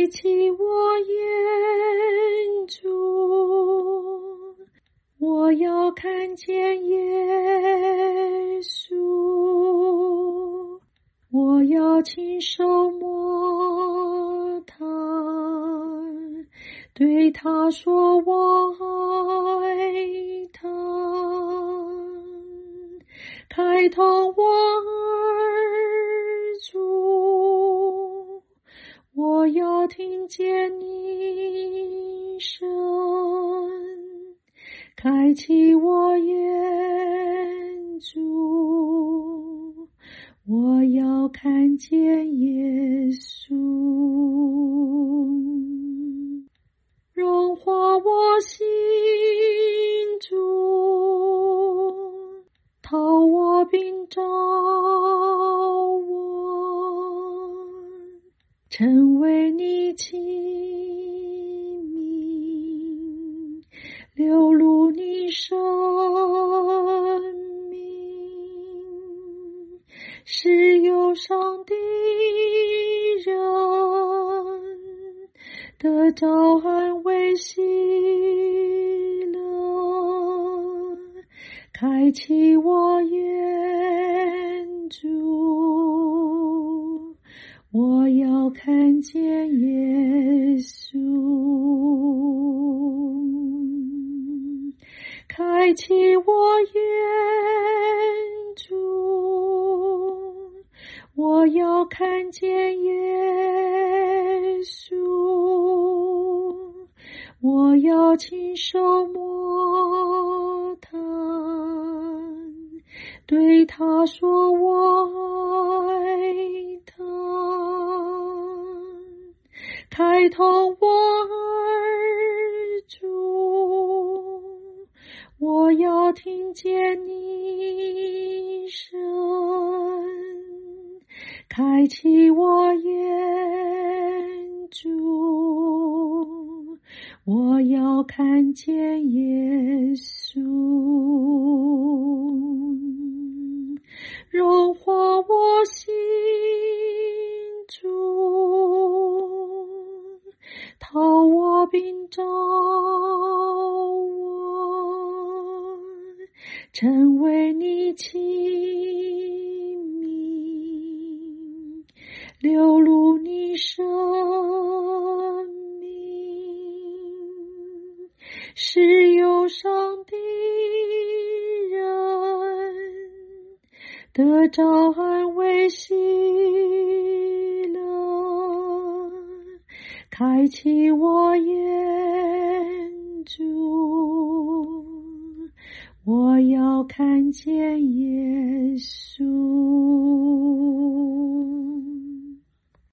开启我眼珠，我要看见耶稣，我要亲手摸他，对他说我爱他，开通我耳珠，我要听见你声，开启我眼珠，我要看见耶稣，融化我心中，讨我病找我，成为你器皿，流露你生命，是忧伤的人得着安慰喜乐，开启我眼珠，我要看见耶稣，开启我眼珠，我要看见耶稣，我要亲手摸他，对他说我爱他，开通我耳珠，我要听见你声，开启我眼珠，我要看见耶稣，融化我心中，讨我病找我，成为你器皿，流露你生命，是忧伤的人得着安慰喜乐，开启我眼珠，我要看见耶稣。